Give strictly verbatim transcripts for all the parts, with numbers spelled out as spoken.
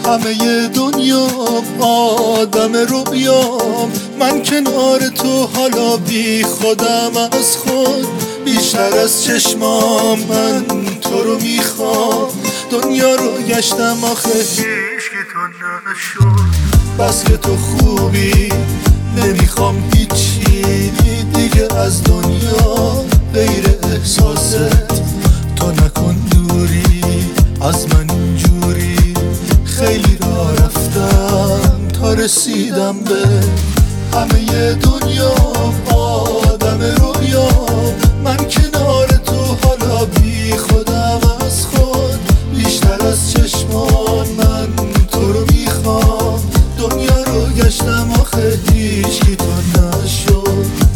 همه دنیا آدم رویام، من کنار تو حالا بی خودم از خود، بیشتر از چشمام من تو رو میخوام. دنیا رو گشتم آخه هیچکی تو نشد، بس که تو خوبی نمیخوام هیچی دیگه از دنیا غیر احساست. تو نکن دوری از من اینجوری، خیلی راه رفتم تا رسیدم به همه دنیا آدم رویام، من کنار تو حالا بی خودم از خود، بیشتر از چشمان من تو رو میخوام. دنیا رو گشتم آخه هیچکی تو نشد.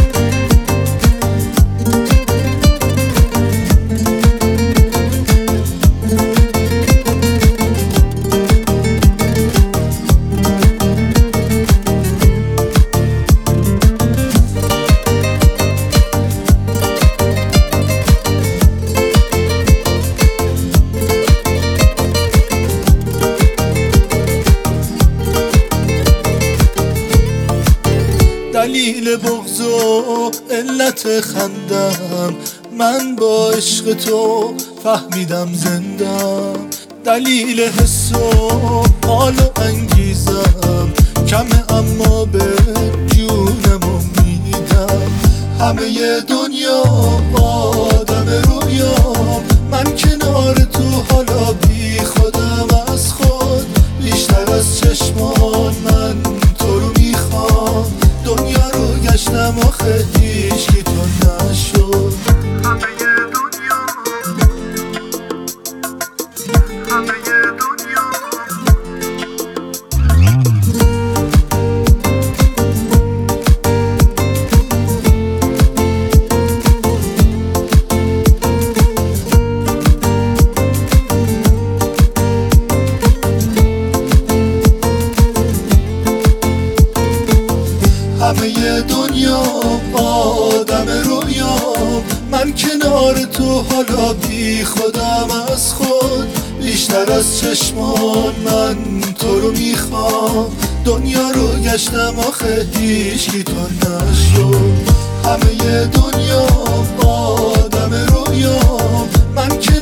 دلیل بغض و علت خندم، من با عشق تو فهمیدم زندم. دلیل حس و حال و انگیزم کمه اما به جونمو میدم. همه دنیا آدم رویام، من کنار تو حالا بی خودم از خود، بیشتر از چشمان من تو رو میخوام. دنیا رو گشتم آخه هیچکی تو نشد. همه دنیا همه دنیا همه دنیا آدم رویام، من کنار تو حالا بی خودم از خود، بیشتر از چشمان من تو رو میخوام. دنیا رو گشتم آخه هیچکی تو نشد. همه دنیا آدم رویام، من